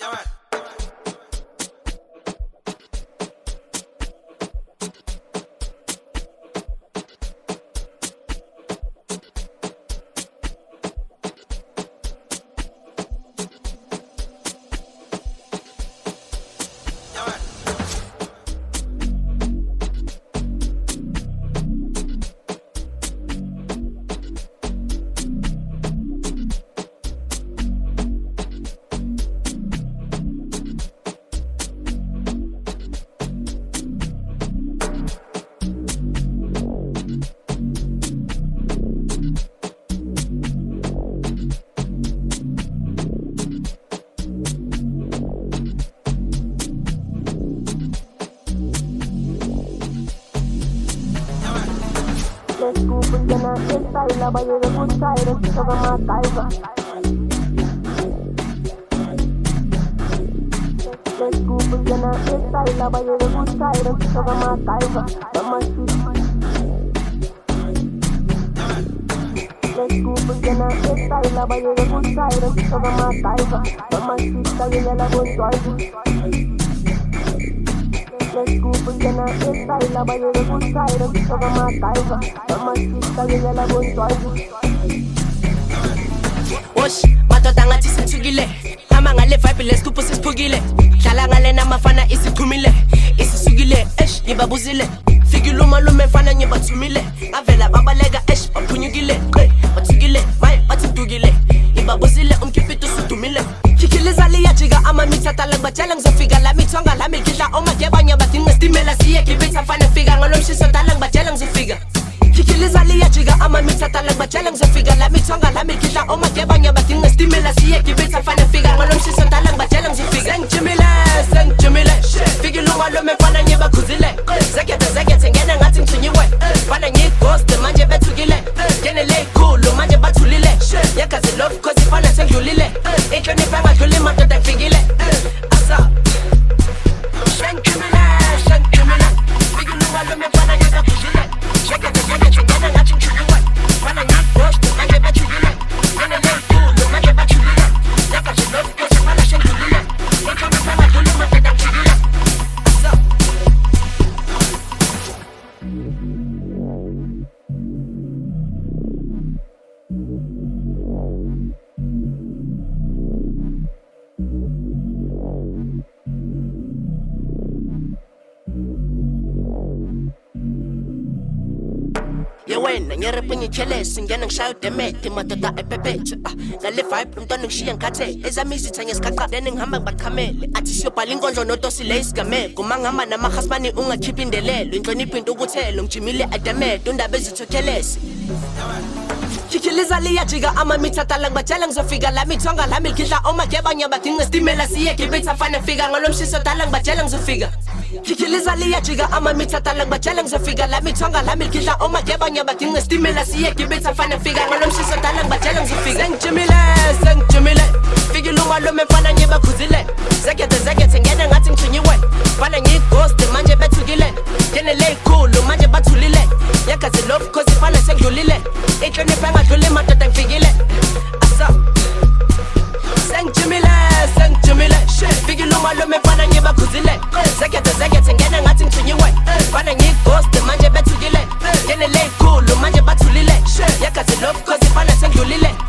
Let's go for the night, style, but you're the good side, and so my tiger. Let's go for the night, style, but you're the good side, and so my tiger. Mama shit. Let's go for the night, style, but you're the good side, and so my tiger. Mama shit, you're the good side. Let's go for the night, style, but you're the good side, and so my tiger. Mama shit, you're the good side. Wash, madoda ngathi sithukile hamba ngale vibe lesikupu sisiphukile dlala ngale namafana isiphumile isisukile ngibabuzile fikile umalume mfana ngibathumile ngavela babaleka baphunyukile bathukile maye bathidukile ngibabuzile umkipito sudumile khikhiliza liyajika amamitha tala ngibatshela ngizofika la mithonga la mikidla omageba badinga istimela siye gibitha fana fika ngolomshiso tala ngibatshela ngizofika khikhiliza liyajika amamitha tala ngibatshela ngizofika la mithonga la mikidla omageba badinga istimela siye gibitha fana fika ngolomshiso tala ngibatshela ngizofika sengijimile fikile umalume mfana ngibakhuzile zekethe ngene ngathi ngithunyiwe fana ngighost manje bethukile ngenele ikhulu manje bathulile yakazi love cause ifana sengidlulile inhlonipho engadluli madoda ngifikile asa sengijimile fikile umalume mfana ngibakhuzile zekethe ngene ngathi ngithunyiwe fana ngighost manje bethukile ngenele ikhulu manje bathulile yakazi love cause ifana sengidlulile inhlonipho engadluli madoda ngifikile asa wena ngirepa ngichelesi ngena ngishaya udemede madoda epepethe ngale vibe umntwana ngishiya ngikhathe ezami izitha ngesikhaqa then ngihamba ngibaqhamele athi siyobhala inkondlo notosile isigameko uma ngihamba namahasmani ungakhiphi indelelo inhlonipho into ukuthelo ngijimile ademede undaba ezithokhelesi khikhiliza liyajika amamitha tala ngibatshela ngizofika la mithonga la milkidla omageba badinga istimela siye gibitha fana fika ngolomshiso tala ngibatshela ngizofika khikhiliza liyajika amamitha tala ngibatshela ngizofika la mithonga la milkidla omageba badinga istimela siye gibitha fana fika ngolomshiso tala ngibatshela ngizofika sengijimile fikile umalume mfana ngibakhuzile zekethe ngene ngathi ngithunyiwe fana ngighost manje bethukile ngenele ikhulu manje bathulile yakazi love cause ifana sengidlulile inhlonipho engadluli madoda ngifikile asa sengijimile fikile umalume mfana ngibakhuzile zekethe ngene ngathi ngithunyiwe fana ngighost manje bethukile ngenele ikhulu manje bathulile yakazi love cause ifana sengidlulile